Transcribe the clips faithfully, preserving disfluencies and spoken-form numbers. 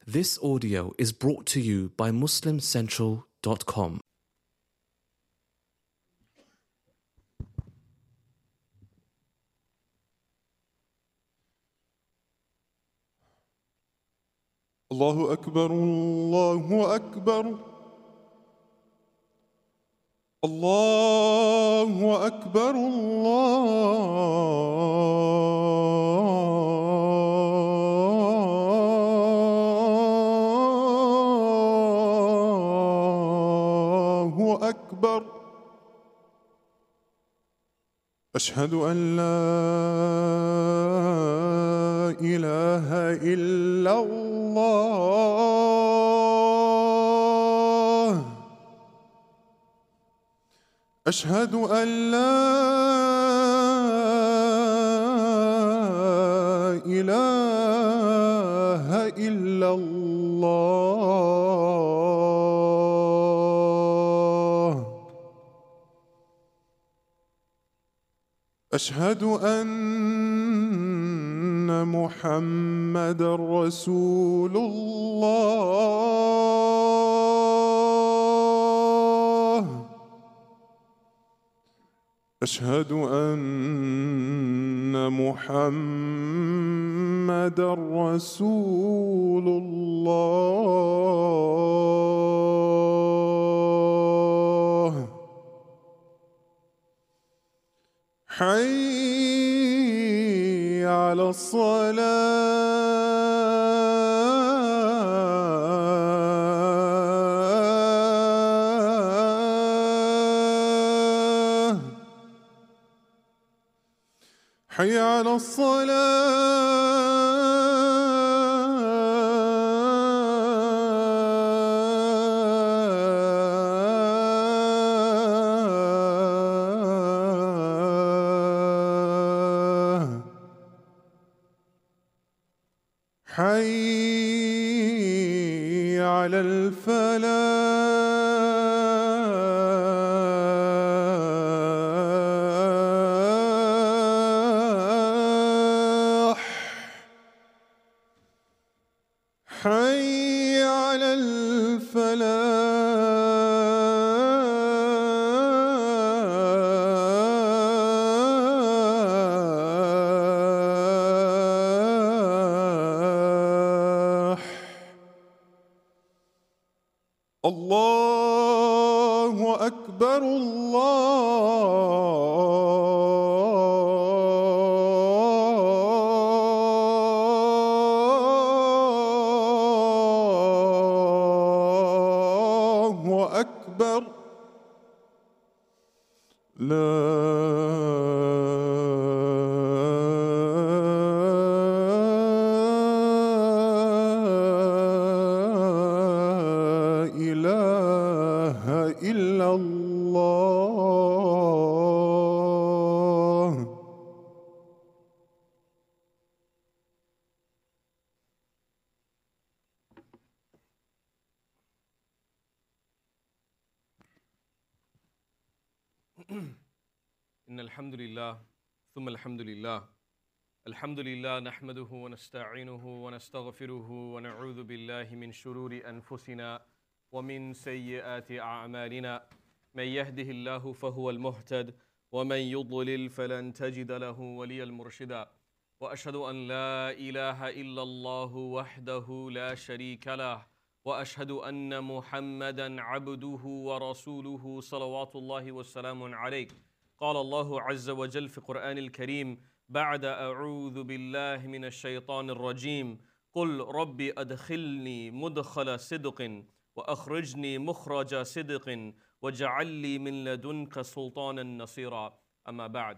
This audio is brought to you by Muslim Central dot com. الله أكبر الله أكبر الله أكبر الله أكبر أشهد أن لا إله إلا الله أشهد أن لا إله إلا الله أشهد أن محمد رسول الله أشهد أن محمد رسول الله حي على الصلاة حي على الصلاة حي على الفلاح حي على الفلاح الله أكبر الله أكبر لا إله إلا الله إن الحمد لله ثم الحمد لله الحمد لله نحمده ونستعينه ونستغفره ونعوذ بالله من شرور أنفسنا ومن سيئات أعمالنا من يهده الله فهو المهتد ومن يضلل فلن تجد له وليا مرشدا وأشهد أن لا إله إلا الله وحده لا شريك له وأشهد أن محمدا عبده ورسوله صلوات الله والسلام عليه قال الله عز وجل في القرآن الكريم بعد أعوذ بالله من الشيطان الرجيم قل ربي أدخلني مدخل صدق وأخرجني مخرج صدق واجعل لي من لدنك سلطانا نصيرا أما بعد.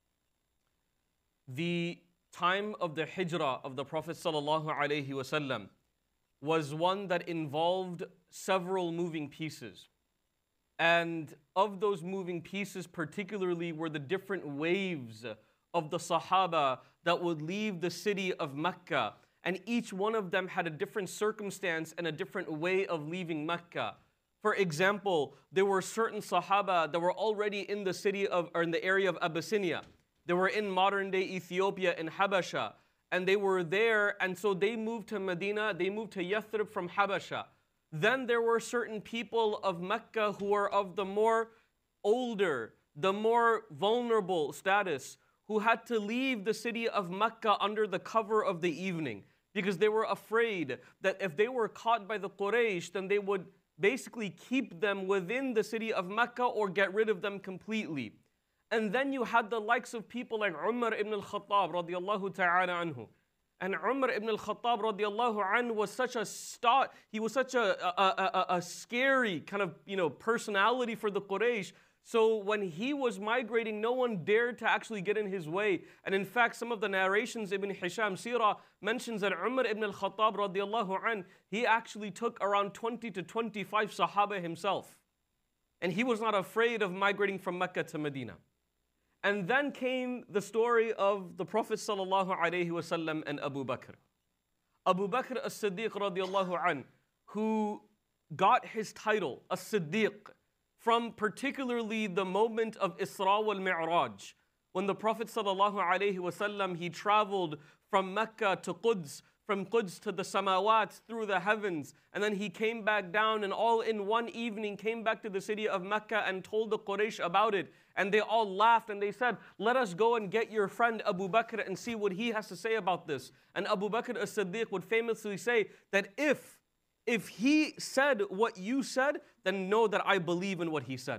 The time of the hijrah of the Prophet sallallahu alaihi wasallam was one that involved several moving pieces. And of those moving pieces particularly were the different waves of the Sahaba that would leave the city of Mecca. And each one of them had a different circumstance and a different way of leaving Mecca. For example, there were certain Sahaba that were already in the city of, or in the area of Abyssinia. They were in modern day Ethiopia and Habasha. and they were there, and so they moved to Medina, they moved to Yathrib from Habasha. Then there were certain people of Mecca who were of the more older, the more vulnerable status, who had to leave the city of Mecca under the cover of the evening because they were afraid that if they were caught by the Quraysh, then they would basically keep them within the city of Mecca or get rid of them completely. And then you had the likes of people like Umar ibn al-Khattab radiallahu ta'ala anhu. And Umar ibn al-Khattab radiallahu anhu was such a star, he was such a, a, a, a scary kind of, you know, personality for the Quraysh. So when he was migrating, no one dared to actually get in his way. And in fact, some of the narrations, Ibn Hisham Sirah mentions that Umar ibn al-Khattab radiallahu anhu, he actually took around twenty to twenty-five Sahaba himself. And he was not afraid of migrating from Mecca to Medina. And then came the story of the Prophet sallallahu alaihi wasallam and Abu Bakr. Abu Bakr as-Siddiq radiallahu anhu, who got his title, as-Siddiq, from particularly the moment of Isra wal Mi'raj, when the Prophet sallallahu alaihi wasallam, he traveled from Mecca to Quds, from Quds to the Samawat, through the heavens, and then he came back down and all in one evening came back to the city of Mecca and told the Quraysh about it. And they all laughed and they said, let us go and get your friend Abu Bakr and see what he has to say about this. And Abu Bakr as-Siddiq would famously say that if If he said what you said, then know that I believe in what he said.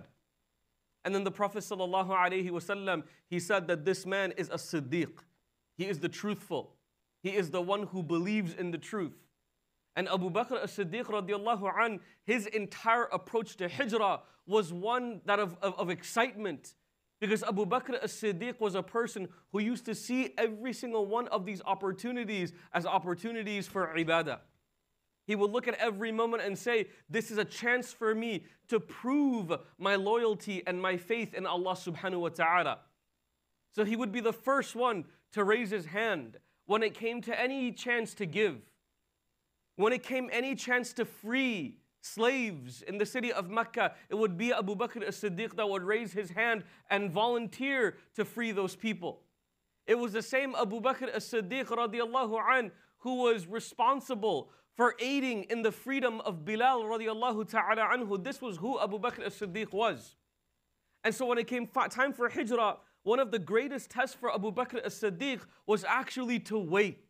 And then the Prophet sallallahu alaihi wasallam, he said that this man is a Siddiq. He is the truthful. He is the one who believes in the truth. And Abu Bakr as-Siddiq radiallahu an, his entire approach to hijrah was one that of, of, of excitement. Because Abu Bakr as-Siddiq was a person who used to see every single one of these opportunities as opportunities for ibadah. He would look at every moment and say, this is a chance for me to prove my loyalty and my faith in Allah subhanahu wa ta'ala. So he would be the first one to raise his hand when it came to any chance to give. When it came any chance to free slaves in the city of Mecca, it would be Abu Bakr as-Siddiq that would raise his hand and volunteer to free those people. It was the same Abu Bakr as-Siddiq radiallahu an who was responsible for aiding in the freedom of Bilal radiallahu ta'ala anhu. This was who Abu Bakr as-Siddiq was. And so when it came time for hijrah, one of the greatest tests for Abu Bakr as-Siddiq was actually to wait.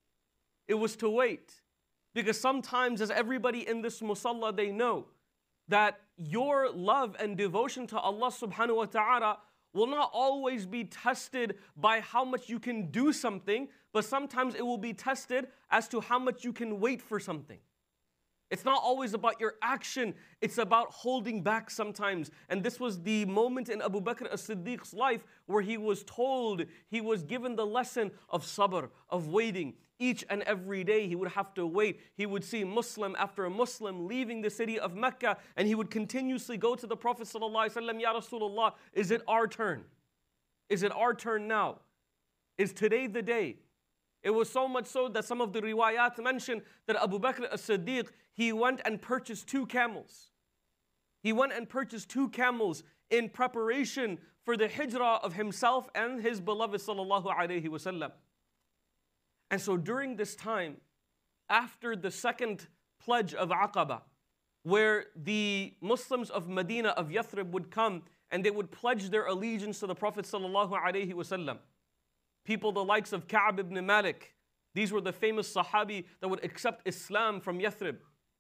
It was to wait. Because sometimes, as everybody in this musalla, they know that your love and devotion to Allah subhanahu wa ta'ala will not always be tested by how much you can do something, but sometimes it will be tested as to how much you can wait for something. It's not always about your action, it's about holding back sometimes. And this was the moment in Abu Bakr as-Siddiq's life where he was told, he was given the lesson of sabr, of waiting. Each and every day he would have to wait. He would see Muslim after a Muslim leaving the city of Mecca, and he would continuously go to the Prophet ﷺ, Ya Rasulullah, is it our turn? Is it our turn now? Is today the day? It was so much so that some of the riwayat mention that Abu Bakr as-Siddiq, he went and purchased two camels. He went and purchased two camels in preparation for the hijrah of himself and his beloved sallallahu alaihi wasallam. And so during this time, after the second pledge of Aqaba, where the Muslims of Medina, of Yathrib would come and they would pledge their allegiance to the Prophet sallallahu alaihi wasallam. People the likes of Ka'b ibn Malik, these were the famous Sahabi that would accept Islam from Yathrib.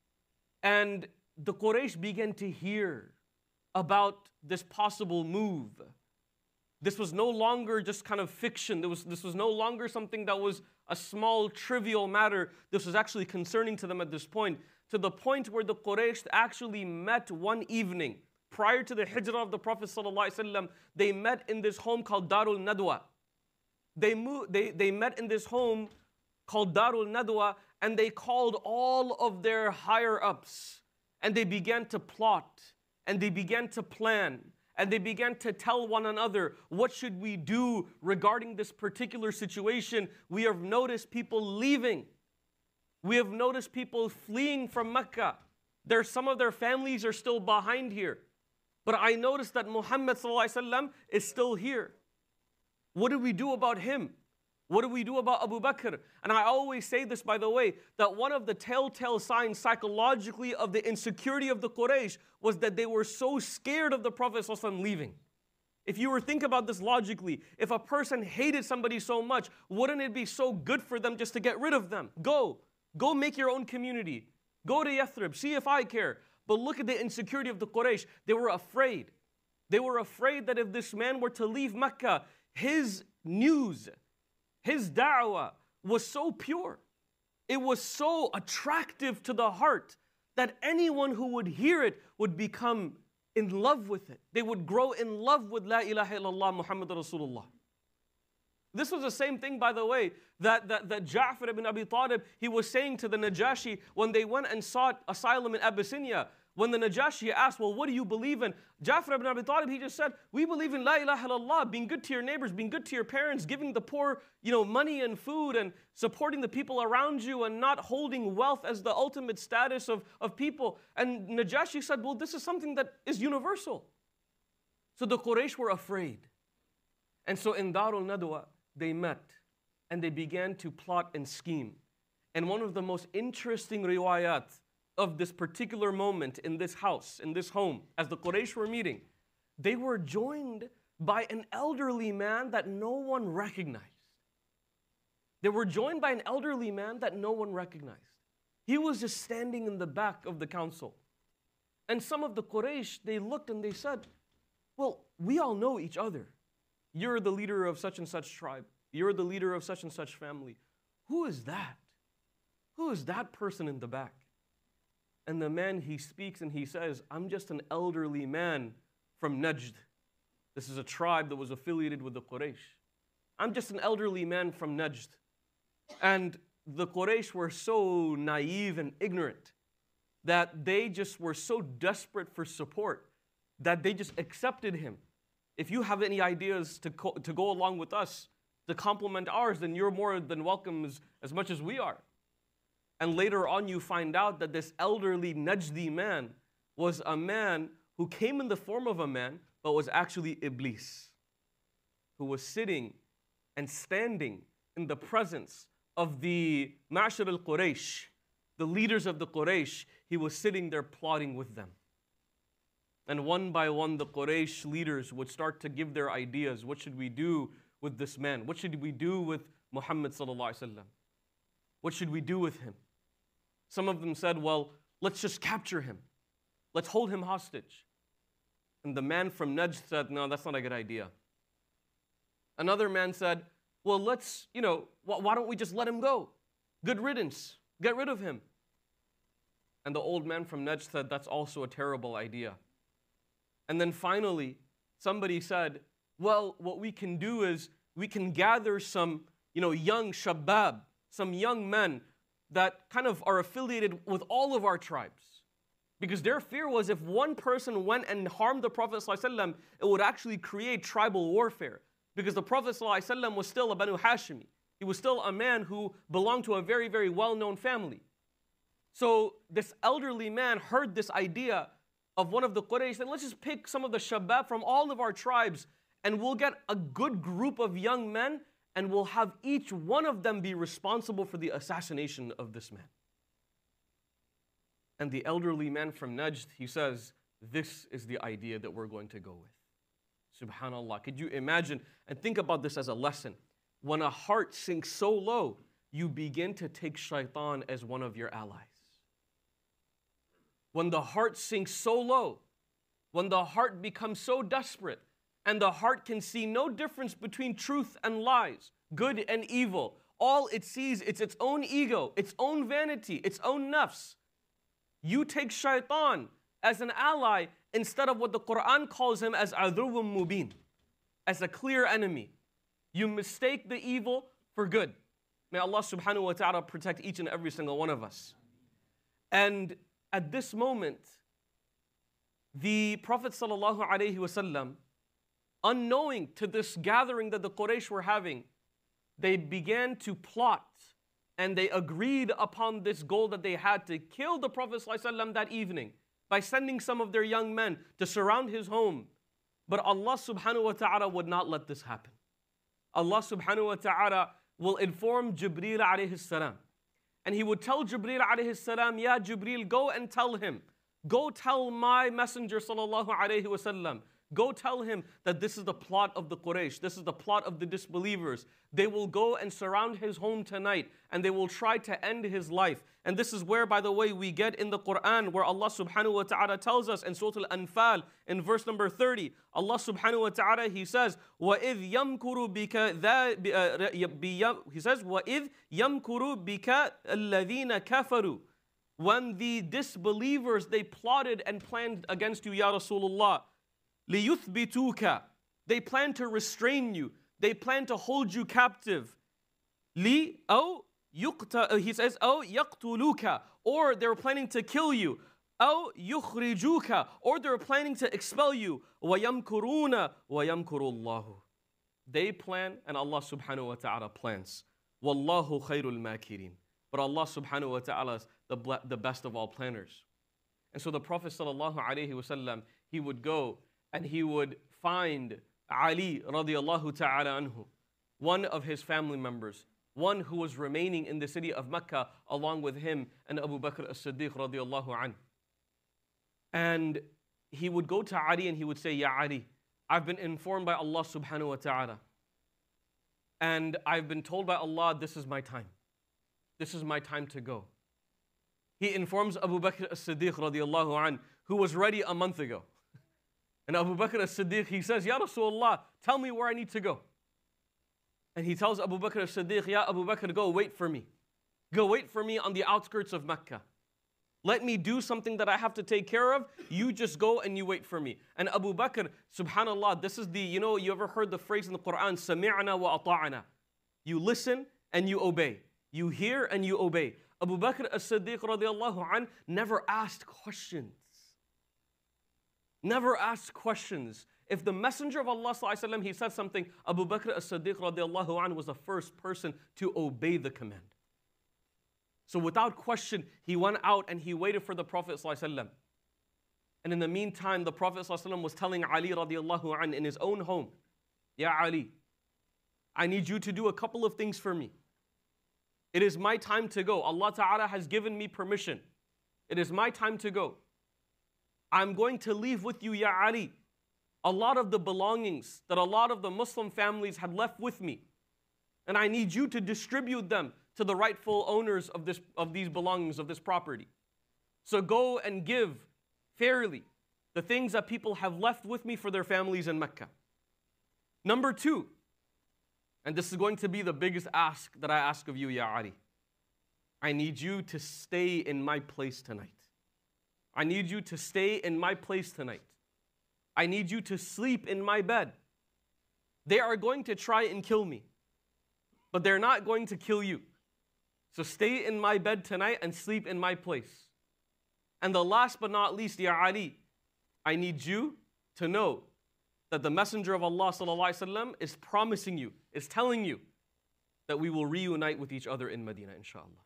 And the Quraysh began to hear about this possible move. This was no longer just kind of fiction. There was, this was no longer something that was a small, trivial matter. This was actually concerning to them at this point, to the point where the Quraysh actually met one evening. Prior to the hijrah of the Prophet ﷺ, they met in this home called Darul Nadwa. They, moved, they, they met in this home called Darul Nadwa, and they called all of their higher-ups, and they began to plot, and they began to plan, and they began to tell one another, what should we do regarding this particular situation? We have noticed people leaving. We have noticed people fleeing from Mecca. There, some of their families are still behind here. But I noticed that Muhammad ﷺ is still here. What do we do about him? What do we do about Abu Bakr? And I always say this, by the way, that one of the telltale signs psychologically of the insecurity of the Quraysh was that they were so scared of the Prophet ﷺ leaving. If you were to think about this logically, if a person hated somebody so much, wouldn't it be so good for them just to get rid of them? Go. Go make your own community. Go to Yathrib. See if I care. But look at the insecurity of the Quraysh. They were afraid. They were afraid that if this man were to leave Mecca, his news, his da'wah was so pure. It was so attractive to the heart that anyone who would hear it would become in love with it. They would grow in love with La ilaha illallah Muhammad Rasulullah. This was the same thing, by the way, that, that, that Ja'far ibn Abi Talib, he was saying to the Najashi when they went and sought asylum in Abyssinia. When the Najashi asked, well, what do you believe in? Ja'far ibn Abi Talib, he just said, we believe in La ilaha illallah, being good to your neighbors, being good to your parents, giving the poor, you know, money and food, and supporting the people around you, and not holding wealth as the ultimate status of, of people. And Najashi said, well, this is something that is universal. So the Quraysh were afraid. And so in Darul Nadwa, they met, and they began to plot and scheme. And one of the most interesting riwayat of this particular moment in this house, in this home, as the Quraysh were meeting, they were joined by an elderly man that no one recognized. They were joined by an elderly man that no one recognized. He was just standing in the back of the council. And some of the Quraysh, they looked and they said, well, we all know each other. You're the leader of such and such tribe. You're the leader of such and such family. Who is that? Who is that person in the back? And the man, he speaks and he says, I'm just an elderly man from Najd. This is a tribe that was affiliated with the Quraysh. I'm just an elderly man from Najd. And the Quraysh were so naive and ignorant that they just were so desperate for support that they just accepted him. If you have any ideas to, co- to go along with us, to complement ours, then you're more than welcome as, as much as we are. And later on you find out that this elderly Najdi man was a man who came in the form of a man, but was actually Iblis, who was sitting and standing in the presence of the Ma'shar al-Quraysh, the leaders of the Quraysh. He was sitting there plotting with them. And one by one, the Quraysh leaders would start to give their ideas. What should we do with this man? What should we do with Muhammad sallallahu alaihi wasallam? What should we do with him? Some of them said, well, let's just capture him. Let's hold him hostage. And the man from Najd said, no, that's not a good idea. Another man said, well, let's, you know, why don't we just let him go? Good riddance. Get rid of him. And the old man from Najd said, that's also a terrible idea. And then finally, somebody said, well, what we can do is we can gather some, you know, young shabab, some young men that kind of are affiliated with all of our tribes. Because their fear was if one person went and harmed the Prophet ﷺ, it would actually create tribal warfare. Because the Prophet ﷺ was still a Banu Hashimi. He was still a man who belonged to a very, very well-known family. So this elderly man heard this idea of one of the Quraysh, and let's just pick some of the shabab from all of our tribes, and we'll get a good group of young men, and we'll have each one of them be responsible for the assassination of this man. And the elderly man from Najd, he says, this is the idea that we're going to go with. Subhanallah. Could you imagine and think about this as a lesson? When a heart sinks so low, you begin to take shaitan as one of your allies. When the heart sinks so low, when the heart becomes so desperate, and the heart can see no difference between truth and lies, good and evil, all it sees, it's its own ego, its own vanity, its own nafs. You take shaitan as an ally instead of what the Quran calls him as aduwwun mubin, as a clear enemy. You mistake the evil for good. May Allah subhanahu wa ta'ala protect each and every single one of us. And at this moment, the Prophet sallallahu alaihi wasallam, unknowing to this gathering that the Quraysh were having, they began to plot and they agreed upon this goal that they had to kill the Prophet ﷺ that evening by sending some of their young men to surround his home. But Allah subhanahu wa ta'ala would not let this happen. Allah subhanahu wa ta'ala will inform Jibreel alayhi salam. And he would tell Jibreel alayhi salam, Ya Jibreel, go and tell him. Go tell my messenger sallallahu alayhi wasallam. Go tell him that this is the plot of the Quraysh. This is the plot of the disbelievers. They will go and surround his home tonight and they will try to end his life. And this is where, by the way, we get in the Quran where Allah subhanahu wa ta'ala tells us in Surah Al-Anfal in verse number thirty, Allah subhanahu wa ta'ala, He says, وَإِذْ يَمْكُرُ بِكَ ذَا He says, وَإِذْ يَمْكُرُ بِكَ الَّذِينَ كَفَرُوا When the disbelievers, they plotted and planned against you, Ya Rasulullah, لِيُثْبِتُوكَ They plan to restrain you. They plan to hold you captive. لِي أو يقت He says, أو يقتلوك Or they're planning to kill you. أو يخرجوك Or they're planning to expel you. وَيَمْكُرُونَ وَيَمْكُرُ اللَّهُ They plan and Allah subhanahu wa ta'ala plans. وَاللَّهُ خَيْرُ الْمَاكِرِينَ But Allah subhanahu wa ta'ala is the, the best of all planners. And so the Prophet sallallahu alayhi wa sallam, he would go and he would find Ali radiallahu ta'ala anhu, one of his family members, one who was remaining in the city of Mecca along with him and Abu Bakr as-Siddiq radiallahu anhu. And he would go to Ali and he would say, Ya Ali, I've been informed by Allah subhanahu wa ta'ala. And I've been told by Allah, this is my time. This is my time to go. He informs Abu Bakr as-Siddiq radiallahu anhu, who was ready a month ago. And Abu Bakr as-Siddiq, he says, Ya Rasulullah, tell me where I need to go. And he tells Abu Bakr as-Siddiq, Ya Abu Bakr, go wait for me. Go wait for me on the outskirts of Mecca. Let me do something that I have to take care of. You just go and you wait for me. And Abu Bakr, subhanallah, this is the, you know, you ever heard the phrase in the Quran, Sami'na wa ata'na. You listen and you obey. You hear and you obey. Abu Bakr as-Siddiq radiallahu anh never asked questions. Never asked questions. If the Messenger of Allah sallallahu alaihi wasallam, he said something, Abu Bakr as-Siddiq radiallahu anhu was the first person to obey the command. So without question, he went out and he waited for the Prophet sallallahu alaihi wasallam. And in the meantime, the Prophet sallallahu alaihi wasallam was telling Ali radiallahu anhu in his own home, Ya Ali, I need you to do a couple of things for me. It is my time to go. Allah Ta'ala has given me permission. It is my time to go. I'm going to leave with you, Ya Ali, a lot of the belongings that a lot of the Muslim families had left with me. And I need you to distribute them to the rightful owners of, this, of these belongings, of this property. So go and give fairly the things that people have left with me for their families in Mecca. Number two, and this is going to be the biggest ask that I ask of you, Ya Ali. I need you to stay in my place tonight. I need you to stay in my place tonight. I need you to sleep in my bed. They are going to try and kill me, but they're not going to kill you. So stay in my bed tonight and sleep in my place. And the last but not least, Ya Ali, I need you to know that the Messenger of Allah sallallahu alaihi wasallam is promising you, is telling you that we will reunite with each other in Medina, inshallah.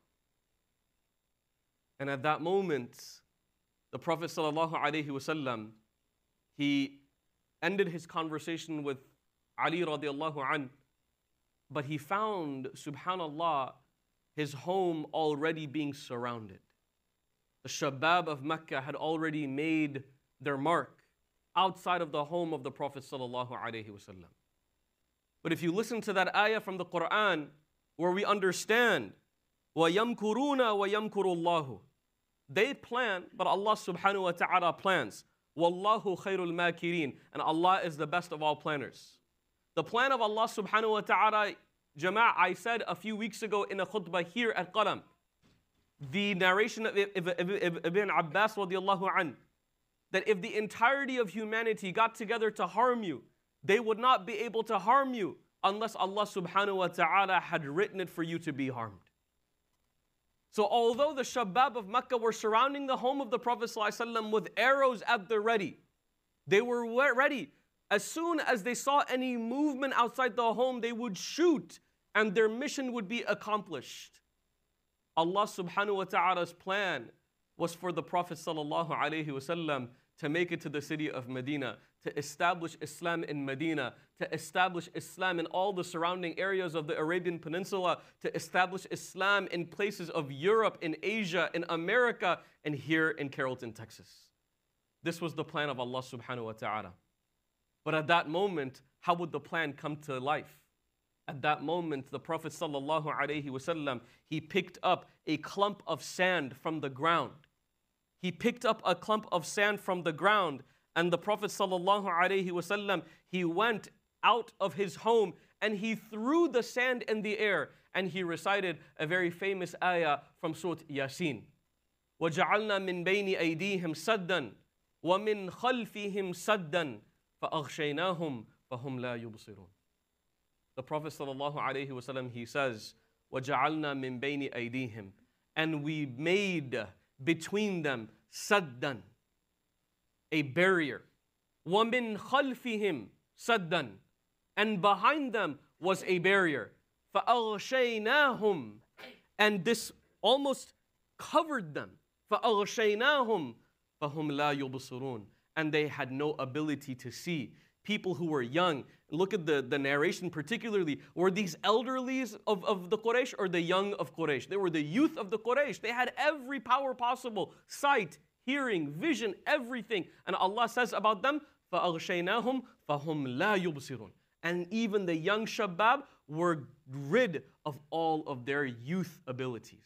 And at that moment, the Prophet sallallahu alaihi wasallam, he ended his conversation with Ali radiallahu anh, but he found, subhanallah, his home already being surrounded. The Shabab of Mecca had already made their mark outside of the home of the Prophet sallallahu alaihi wasallam. But if you listen to that ayah from the Quran, where we understand, وَيَمْكُرُونَ وَيَمْكُرُ اللَّهُ They plan, but Allah subhanahu wa ta'ala plans. وَاللَّهُ خَيْرُ الْمَاكِرِينَ And Allah is the best of all planners. The plan of Allah subhanahu wa ta'ala, Jama'ah, I said a few weeks ago in a khutbah here at Qalam, the narration of Ibn Abbas radiallahu anh, that if the entirety of humanity got together to harm you, they would not be able to harm you unless Allah subhanahu wa ta'ala had written it for you to be harmed. So although the Shabab of Mecca were surrounding the home of the Prophet ﷺ with arrows at the ready, they were ready. As soon as they saw any movement outside the home, they would shoot and their mission would be accomplished. Allah subhanahu wa ta'ala's plan was for the Prophet sallallahu alaihi wasallam to make it to the city of Medina, to establish Islam in Medina, to establish Islam in all the surrounding areas of the Arabian Peninsula, to establish Islam in places of Europe, in Asia, in America, and here in Carrollton, Texas. This was the plan of Allah subhanahu wa ta'ala. But at that moment, how would the plan come to life? At that moment, the Prophet sallallahu alaihi wasallam, he picked up a clump of sand from the ground. He picked up a clump of sand from the ground, and the Prophet sallallahu alaihi wasallam, he went out of his home and he threw the sand in the air and he recited a very famous ayah from Surah Yasin. وَجَعَلْنَا مِن بَيْنِ أَيْدِيهِمْ سَدًّا وَمِن خَلْفِهِمْ سَدًّا فَأَغْشَيْنَاهُمْ فَهُمْ لَا يُبْصِرُونَ. The Prophet sallallahu alaihi wasallam, he says, وَجَعَلْنَا مِن بَيْنِ أَيْدِيهِمْ, and we made between them saddan, a barrier. وَمِن خَلْفِهِمْ saddan, and behind them was a barrier. فَأَغْشَيْنَاهُمْ, and this almost covered them. فَأَغْشَيْنَاهُمْ فَهُمْ لَا يُبْصِرُونَ, and they had no ability to see. People who were young, look at the, the narration particularly, were these elderlies of, of the Quraysh or the young of Quraysh? They were the youth of the Quraysh. They had every power possible, sight, hearing, vision, everything. And Allah says about them, فَأَغْشَيْنَاهُمْ فَهُمْ لَا يُبْصِرُونَ. And even the young shabab were rid of all of their youth abilities.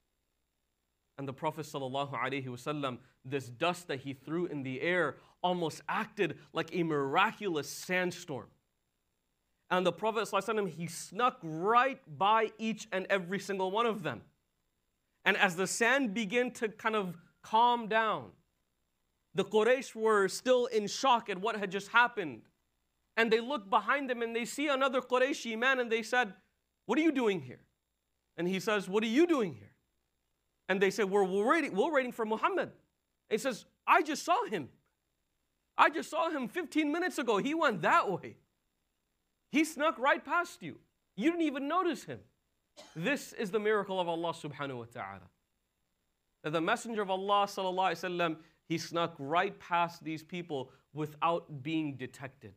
And the Prophet sallallahu alaihi wasallam, this dust that he threw in the air almost acted like a miraculous sandstorm. And the Prophet sallallahu alaihi wasallam, he snuck right by each and every single one of them. And as the sand began to kind of calm down, the Quraysh were still in shock at what had just happened. And they look behind them and they see another Qurayshi man and they said, "What are you doing here?" And he says, "What are you doing here?" And they said, we're, we're, waiting, we're waiting for Muhammad. And he says, "I just saw him. I just saw him fifteen minutes ago. He went that way. He snuck right past you. You didn't even notice him." This is the miracle of Allah subhanahu wa ta'ala. That the Messenger of Allah sallallahu alaihi wasallam, he snuck right past these people without being detected.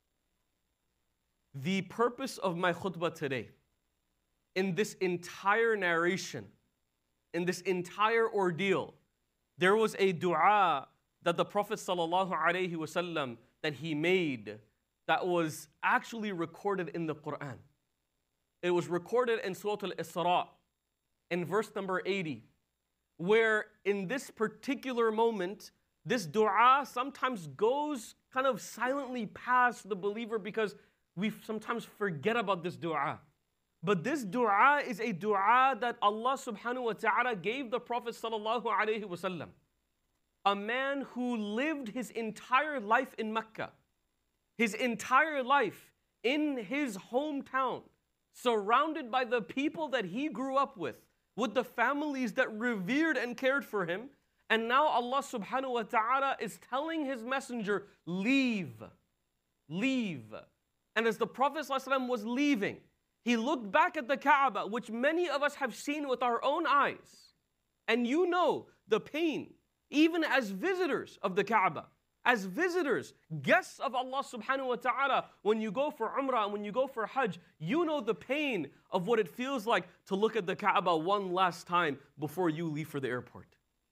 The purpose of my khutbah today, in this entire narration, in this entire ordeal, there was a dua that the Prophet sallallahu alaihi wasallam, that he made, that was actually recorded in the Quran. It was recorded in Surah Al-Isra, in verse number eighty, where in this particular moment, this dua sometimes goes kind of silently past the believer because we sometimes forget about this dua. But this dua is a dua that Allah subhanahu wa ta'ala gave the Prophet sallallahu alaihi wasallam, a man who lived his entire life in Mecca, his entire life in his hometown, surrounded by the people that he grew up with, with the families that revered and cared for him. And now Allah subhanahu wa ta'ala is telling his messenger, leave, leave. And as the Prophet sallallahu alaihi wasallam was leaving, he looked back at the Kaaba, which many of us have seen with our own eyes. And you know the pain, even as visitors of the Kaaba, as visitors, guests of Allah subhanahu wa ta'ala, when you go for Umrah and when you go for Hajj, you know the pain of what it feels like to look at the Kaaba one last time before you leave for the airport.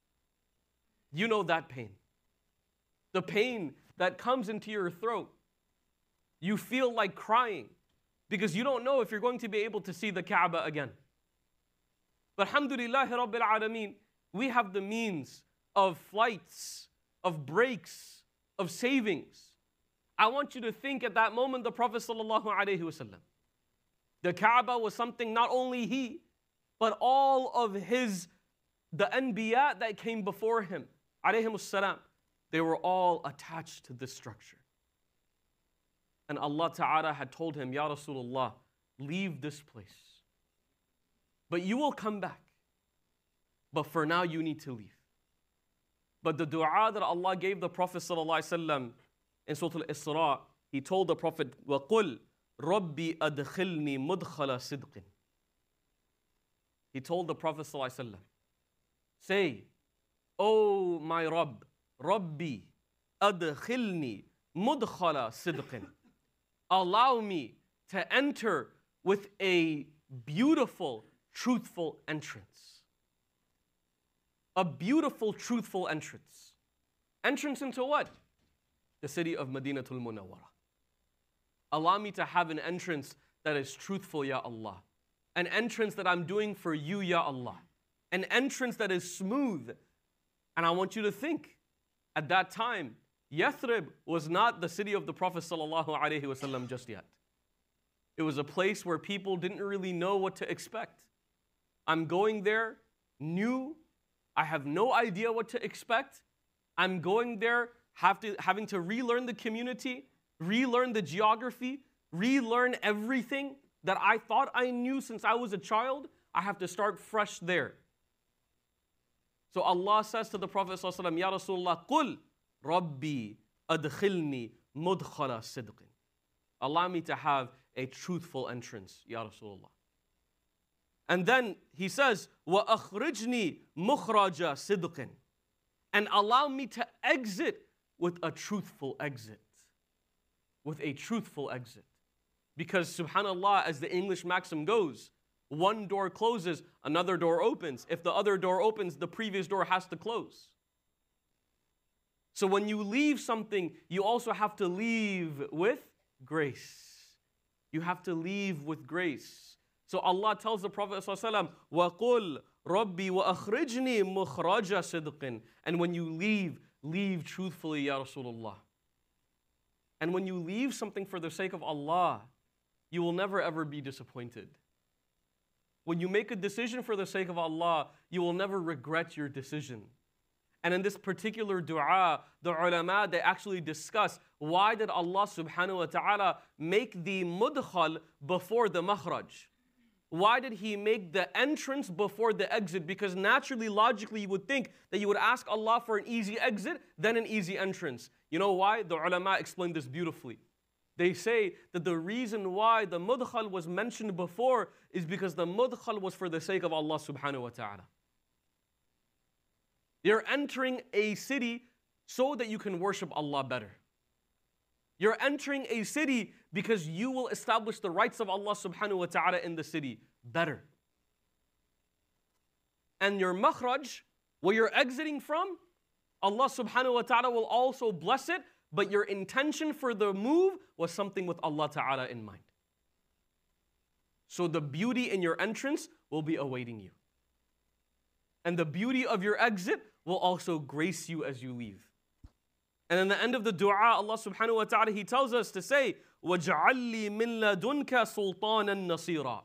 You know that pain. The pain that comes into your throat. You feel like crying because you don't know if you're going to be able to see the Kaaba again. But alhamdulillah rabbil alameen, we have the means of flights, of breaks, of savings. I want you to think at that moment the Prophet sallallahu alaihi wasallam. The Kaaba was something not only he, but all of his, the Anbiya that came before him, alayhimus salam, they were all attached to this structure. And Allah Ta'ala had told him, Ya Rasulullah, leave this place. But you will come back. But for now you need to leave. But the dua that Allah gave the Prophet Sallallahu Alaihi Wasallam in Surah Al-Isra, he told the Prophet, وَقُلْ رَبِّي أَدْخِلْنِي مُدْخَلَ صِدْقٍ. He told the Prophet Sallallahu Alaihi Wasallam, say, "Oh my Rabb, Rabbi, adkhilni مُدْخَلَ صِدْقٍ. Allow me to enter with a beautiful, truthful entrance. A beautiful, truthful entrance. Entrance into what? The city of Madinatul Munawwara. Allow me to have an entrance that is truthful, Ya Allah. An entrance that I'm doing for you, Ya Allah. An entrance that is smooth. And I want you to think, at that time, Yathrib was not the city of the Prophet ﷺ just yet. It was a place where people didn't really know what to expect. I'm going there, new. I have no idea what to expect. I'm going there, have to, having to relearn the community, relearn the geography, relearn everything that I thought I knew since I was a child. I have to start fresh there. So Allah says to the Prophet ﷺ, Ya Rasulullah, قُلْ رَبِّي أَدْخِلْنِي مُدْخَلَ صِدْقٍ. Allow me to have a truthful entrance, Ya Rasulullah. And then he says, وَأَخْرِجْنِي مُخْرَجَ صِدْقٍ. And allow me to exit with a truthful exit. With a truthful exit. Because subhanAllah, as the English maxim goes, one door closes, another door opens. If the other door opens, the previous door has to close. So when you leave something, you also have to leave with grace. You have to leave with grace. So Allah tells the Prophet ﷺ, وَقُلْ رَبِّي وَأَخْرِجْنِي مُخْرَجَ صِدْقٍ. And when you leave, leave truthfully, Ya Rasulullah. And when you leave something for the sake of Allah, you will never ever be disappointed. When you make a decision for the sake of Allah, you will never regret your decision. And in this particular dua, the ulama, they actually discuss, why did Allah subhanahu wa ta'ala make the mudkhal before the makhraj? Why did He make the entrance before the exit? Because naturally, logically, you would think that you would ask Allah for an easy exit, then an easy entrance. You know why? The ulama explained this beautifully. They say that the reason why the mudkhal was mentioned before is because the mudkhal was for the sake of Allah subhanahu wa ta'ala. You're entering a city so that you can worship Allah better. You're entering a city because you will establish the rights of Allah subhanahu wa ta'ala in the city better. And your makhraj, where you're exiting from, Allah subhanahu wa ta'ala will also bless it, but your intention for the move was something with Allah ta'ala in mind. So the beauty in your entrance will be awaiting you. And the beauty of your exit will also grace you as you leave. And in the end of the dua, Allah subhanahu wa ta'ala, He tells us to say, وَاجْعَلْ لِي مِن لَدُنْكَ سُلْطَانًا نَصِيرًا.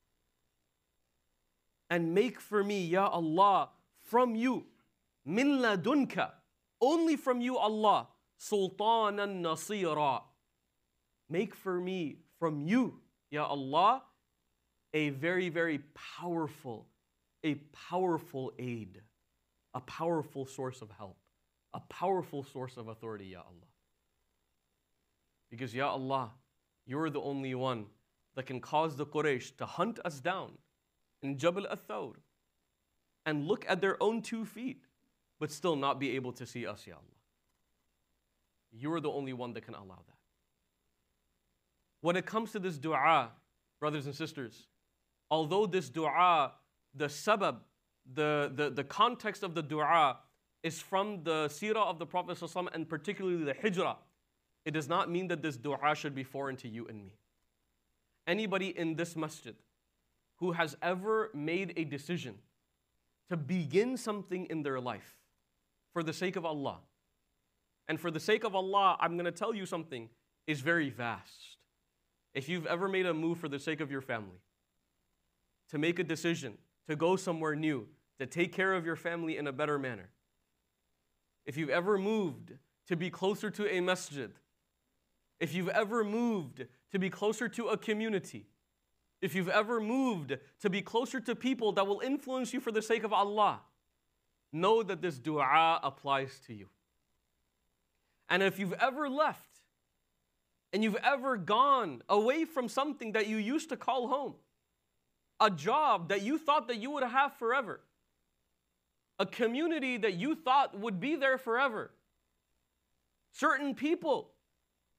And make for me, Ya Allah, from you, min ladunka, only from you, Allah, sultanan nasira. Make for me, from you, Ya Allah, a very, very powerful, a powerful aid, a powerful source of help, a powerful source of authority, Ya Allah. Because, Ya Allah, you're the only one that can cause the Quraysh to hunt us down in Jabal al-Thawr and look at their own two feet, but still not be able to see us, Ya Allah. You're the only one that can allow that. When it comes to this dua, brothers and sisters, although this dua, the sabab, the, the, the context of the dua is from the seerah of the Prophet ﷺ and particularly the hijrah, it does not mean that this dua should be foreign to you and me. Anybody in this masjid who has ever made a decision to begin something in their life for the sake of Allah, and for the sake of Allah, I'm going to tell you something, is very vast. If you've ever made a move for the sake of your family, to make a decision, to go somewhere new, to take care of your family in a better manner, if you've ever moved to be closer to a masjid, if you've ever moved to be closer to a community, if you've ever moved to be closer to people that will influence you for the sake of Allah, know that this dua applies to you. And if you've ever left and you've ever gone away from something that you used to call home, a job that you thought that you would have forever, a community that you thought would be there forever, certain people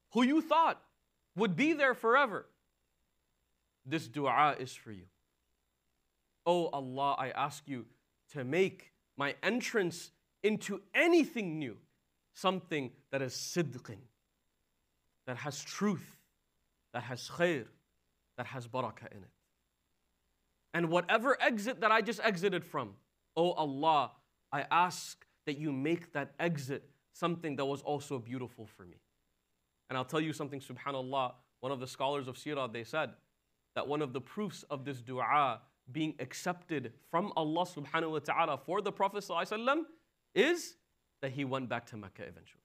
who you thought would be there forever, this dua is for you. Oh Allah, I ask you to make my entrance into anything new something that is sidqin, that has truth, that has khair, that has barakah in it. And whatever exit that I just exited from, oh Allah, I ask that you make that exit something that was also beautiful for me. And I'll tell you something, subhanAllah, one of the scholars of Sirah, they said that one of the proofs of this dua being accepted from Allah subhanahu wa ta'ala for the Prophet sallallahu alaihi wasallam is that he went back to Mecca eventually.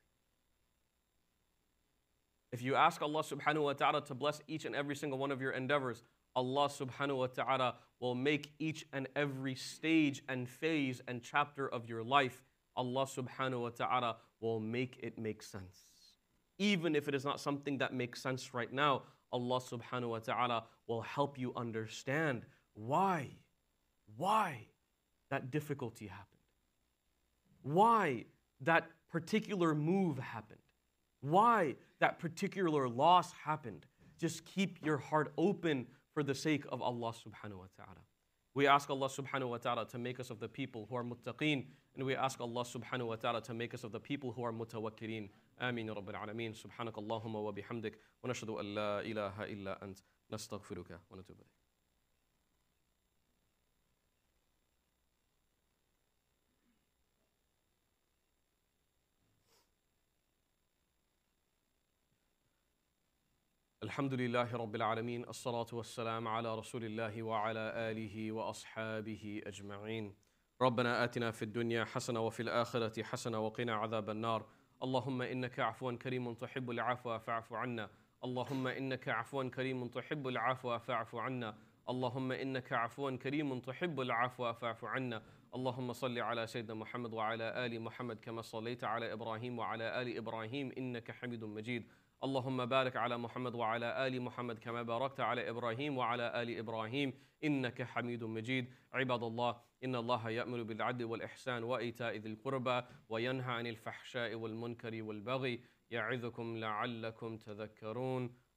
If you ask Allah subhanahu wa ta'ala to bless each and every single one of your endeavors, Allah subhanahu wa ta'ala will make each and every stage and phase and chapter of your life, Allah subhanahu wa ta'ala will make it make sense. Even if it is not something that makes sense right now, Allah subhanahu wa ta'ala will help you understand why, why that difficulty happened. Why that particular move happened. Why that particular loss happened. Just keep your heart open for the sake of Allah subhanahu wa ta'ala. We ask Allah subhanahu wa ta'ala to make us of the people who are muttaqeen, and we ask Allah subhanahu wa ta'ala to make us of the people who are mutawakkilin. Ameen ya Rabbil Alameen. Subhanak Allahumma wa bihamdik. Wa nashhadu an la ilaha illa ant. Nastaghfiruka wa natubu ilayk. الحمد لله رب العالمين الصلاة والسلام على رسول الله وعلى آله وأصحابه أجمعين ربنا آتنا في الدنيا حسنة وفي الآخرة حسنة وقنا عذاب النار اللهم إنك عفو كريم تحب العفو فاعف عنا اللهم إنك عفو كريم تحب العفو فاعف عنا اللهم إنك عفو كريم تحب العفو فاعف عنا اللهم صل على سيدنا محمد وعلى آل محمد كما صليت على إبراهيم وعلى آل إبراهيم إنك حميد مجيد اللهم بارك على محمد وعلى آل محمد كما باركت على إبراهيم وعلى آل إبراهيم إنك حميد مجيد عباد الله إن الله يأمر بالعدل والإحسان وإيتاء ذي القربى وينهى عن الفحشاء والمنكر والبغي يعظكم لعلكم تذكرون